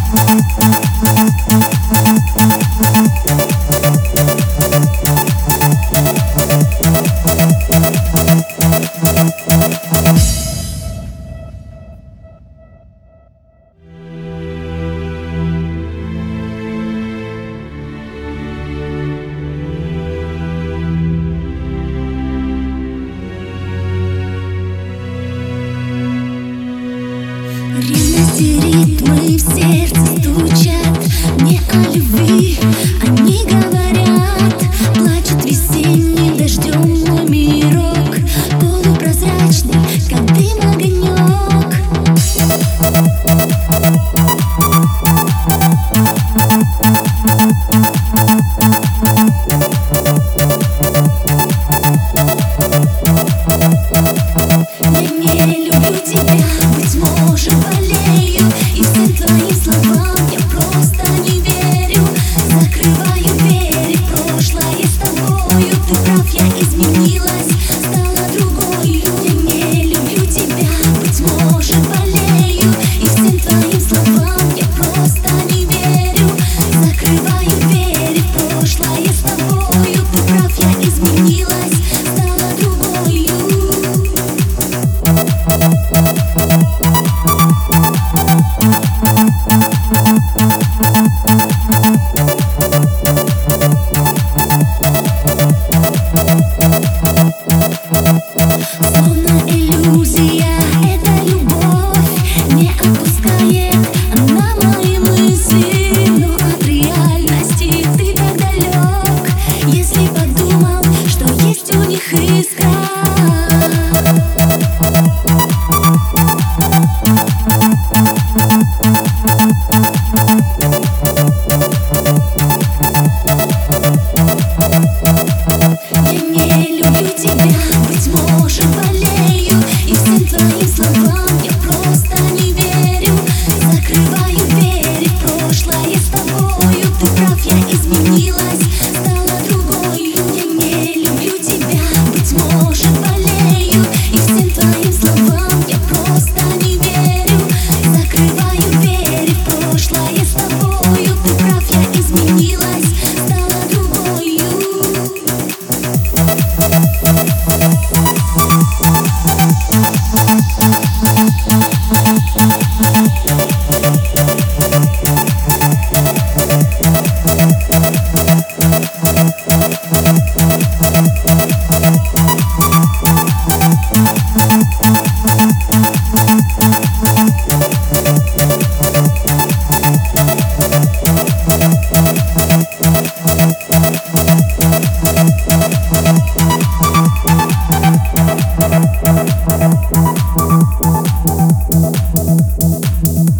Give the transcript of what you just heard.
Ревность и ритмы в сердце стучат не о любви, они говорят. Плачет весенним дождем мой мирок, полупрозрачный, как дым огонек. Я не люблю тебя, быть может, болею, и всем твоим словам я просто не верю. Закрываю двери в прошлое с тобою. Ты прав, я изменилась, стала другой. Я не люблю тебя, быть может, болею, и всем твоим словам я просто не верю. Закрываю двери в прошлое с тобою. Ты прав, я изменилась, стала другой. Словно иллюзия, эта любовь не отпускает она мои мысли, но от реальности ты так далек. Если подумал, что есть у них искра. Я не люблю тебя, быть может, болею, и всем твоим словам я просто не верю. Закрываю двери в прошлое с тобою. Ты прав, я изменилась, стала другой. Я не люблю тебя, быть может, болею, и всем твоим словам я просто не верю. Закрываю двери в прошлое с тобою. Ты прав, я изменилась, стала другой. Thank you.